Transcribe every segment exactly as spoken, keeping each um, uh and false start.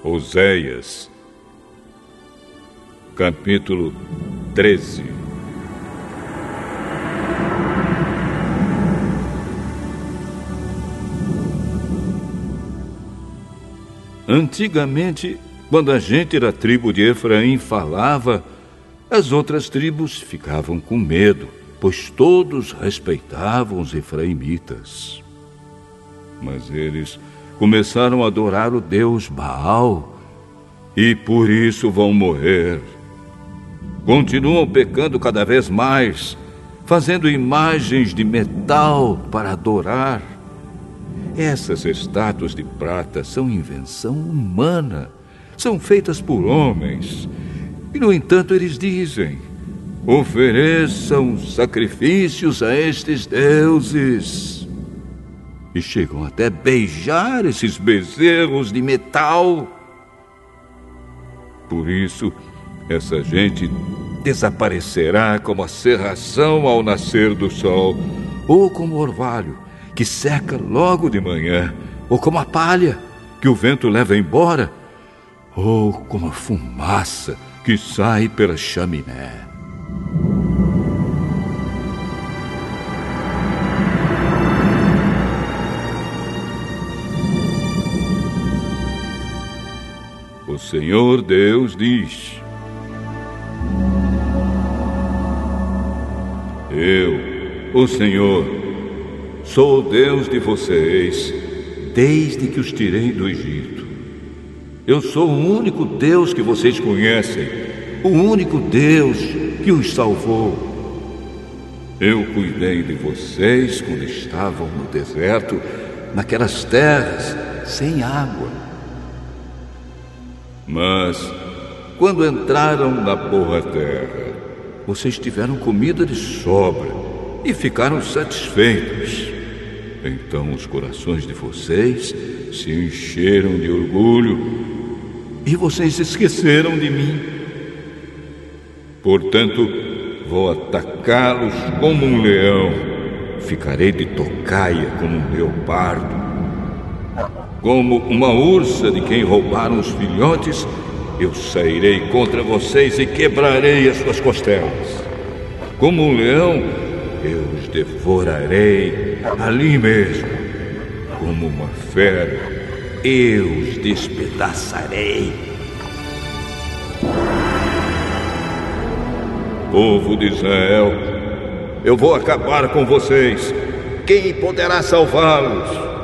Oséias, capítulo treze. Antigamente, quando a gente da tribo de Efraim falava, as outras tribos ficavam com medo, pois todos respeitavam os efraimitas. Mas eles começaram a adorar o deus Baal e por isso vão morrer. Continuam pecando cada vez mais, fazendo imagens de metal para adorar. Essas estátuas de prata são invenção humana, são feitas por homens. E, no entanto, eles dizem: ofereçam sacrifícios a estes deuses. E chegam até beijar esses bezerros de metal. Por isso, essa gente desaparecerá como a cerração ao nascer do sol, ou como o orvalho, que seca logo de manhã, ou como a palha, que o vento leva embora, ou como a fumaça que sai pela chaminé. O Senhor Deus diz: Eu, o Senhor, sou o Deus de vocês, desde que os tirei do Egito. Eu sou o único Deus que vocês conhecem, o único Deus que os salvou. Eu cuidei de vocês quando estavam no deserto, naquelas terras sem água. Mas, quando entraram na boa terra, vocês tiveram comida de sobra e ficaram satisfeitos. Então os corações de vocês se encheram de orgulho e vocês esqueceram de mim. Portanto, vou atacá-los como um leão, ficarei de tocaia como um leopardo. Como uma ursa de quem roubaram os filhotes, eu sairei contra vocês e quebrarei as suas costelas. Como um leão, eu os devorarei ali mesmo. Como uma fera, eu os despedaçarei. Povo de Israel, eu vou acabar com vocês. Quem poderá salvá-los?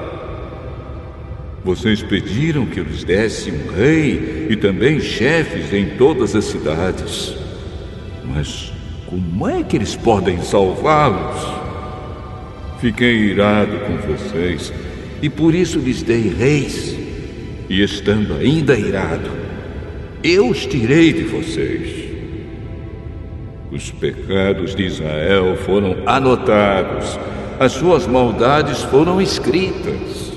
Vocês pediram que eu lhes desse um rei e também chefes em todas as cidades. Mas como é que eles podem salvá-los? Fiquei irado com vocês e por isso lhes dei reis. E estando ainda irado, eu os tirei de vocês. Os pecados de Israel foram anotados, as suas maldades foram escritas.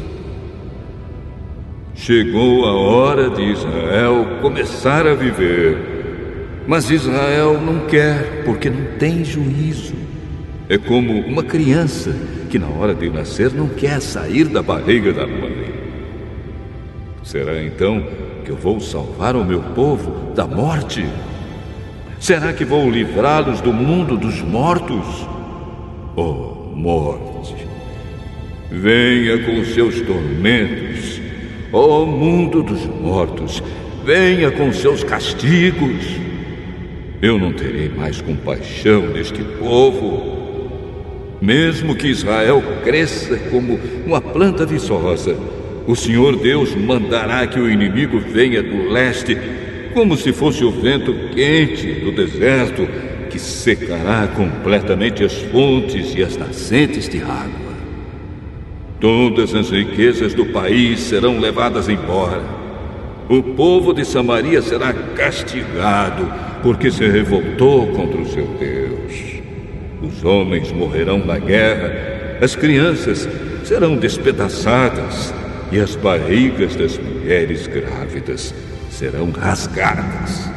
Chegou a hora de Israel começar a viver. Mas Israel não quer, porque não tem juízo. É como uma criança que na hora de nascer não quer sair da barriga da mãe. Será então que eu vou salvar o meu povo da morte? Será que vou livrá-los do mundo dos mortos? Oh, morte! Venha com seus tormentos. Ó mundo dos mortos, venha com seus castigos. Eu não terei mais compaixão deste povo. Mesmo que Israel cresça como uma planta viçosa, o Senhor Deus mandará que o inimigo venha do leste, como se fosse o vento quente do deserto, que secará completamente as fontes e as nascentes de água. Todas as riquezas do país serão levadas embora. O povo de Samaria será castigado, porque se revoltou contra o seu Deus. Os homens morrerão na guerra, as crianças serão despedaçadas, e as barrigas das mulheres grávidas serão rasgadas.